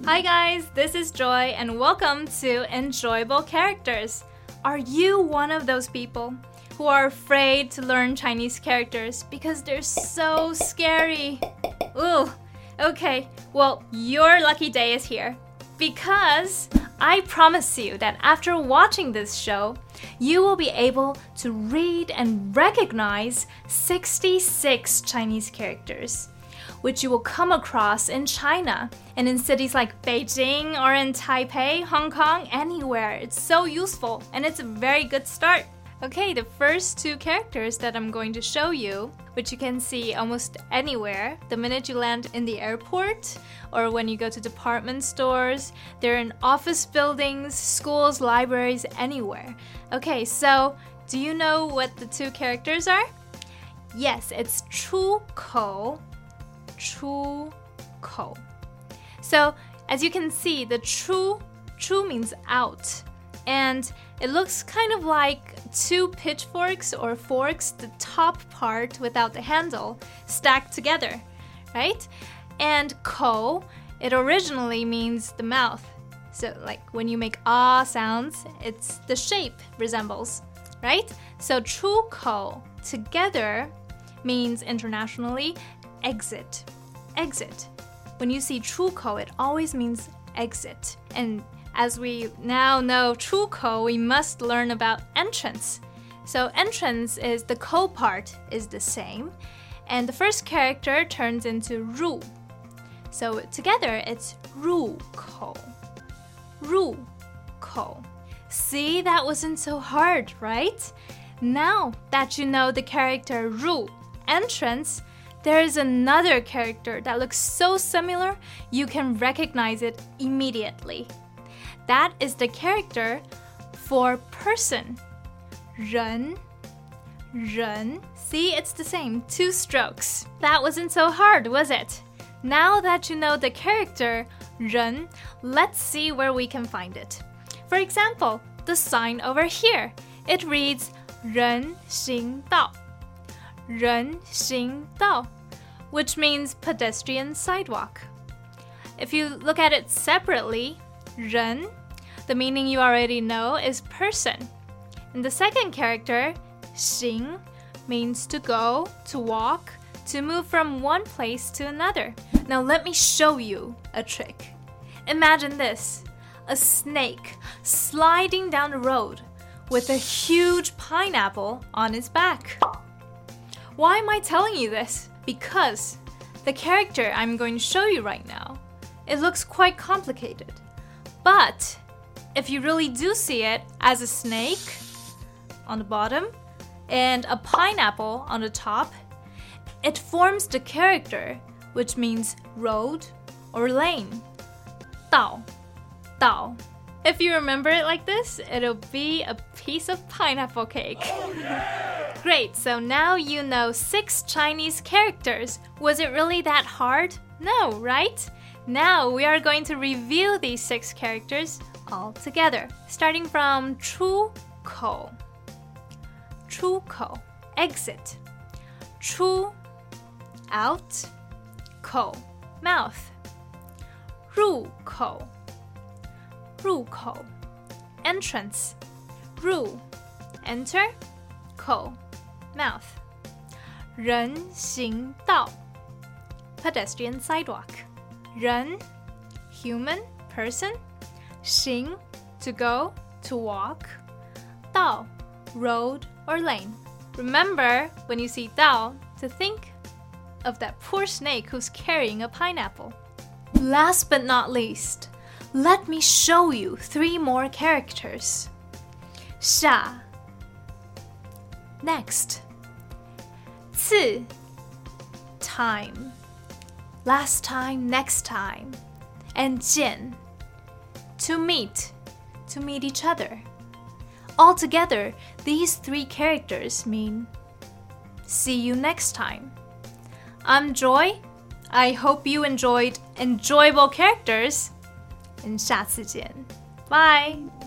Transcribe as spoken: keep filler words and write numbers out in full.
Hi guys, this is Joy and welcome to Enjoyable Characters. Are you one of those people who are afraid to learn Chinese characters because they're so scary? Ooh, okay, well, your lucky day is here because I promise you that after watching this show, you will be able to read and recognize sixty-six Chinese characters, which you will come across in China and in cities like Beijing or in Taipei, Hong Kong, anywhere. It's so useful and it's a very good start. Okay, the first two characters that I'm going to show you, which you can see almost anywhere, the minute you land in the airport or when you go to department stores, they're in office buildings, schools, libraries, anywhere. Okay, so do you know what the two characters are? Yes, it's 出口 出口. So, as you can see, the 出, 出 means out. And it looks kind of like two pitchforks or forks, the top part without the handle, stacked together, right? And 口, it originally means the mouth. So, like when you make ah sounds, it's the shape resembles, right? So, 出口 together means internationally exit. Exit. When you see 出口, it always means exit. And as we now know 出口, we must learn about entrance. So entrance is the 口 part is the same, and the first character turns into 入. So together it's 入口. 入口. See, that wasn't so hard, right? Now that you know the character 入, entrance, there is another character that looks so similar, you can recognize it immediately. That is the character for person. 人, 人. See, it's the same, two strokes. That wasn't so hard, was it? Now that you know the character 人, let's see where we can find it. For example, the sign over here. It reads 人行道. 人行道, which means pedestrian sidewalk. If you look at it separately, 人, the meaning you already know is person. And the second character, 行, means to go, to walk, to move from one place to another. Now let me show you a trick. Imagine this, a snake sliding down the road with a huge pineapple on its back. Why am I telling you this? Because the character I'm going to show you right now, it looks quite complicated. But if you really do see it as a snake on the bottom and a pineapple on the top, it forms the character, which means road or lane. 道, 道. If you remember it like this, it'll be a piece of pineapple cake. Great, so now you know six Chinese characters. Was it really that hard? No, right? Now we are going to review these six characters all together, starting from 出口. 出口, exit. 出, out. 口, mouth. 入口. 入口, entrance. 入, enter. 口, mouth. 人行道, pedestrian sidewalk. 人, human, person. 行, to go, to walk. 道, road or lane. Remember, when you see 道, to think of that poor snake who's carrying a pineapple. Last but not least, let me show you three more characters. 下. Next. 次. Time. Last time, next time. And 见. To meet. To meet each other. Altogether, these three characters mean see you next time. I'm Joy. I hope you enjoyed enjoyable characters. And 下次见. Bye!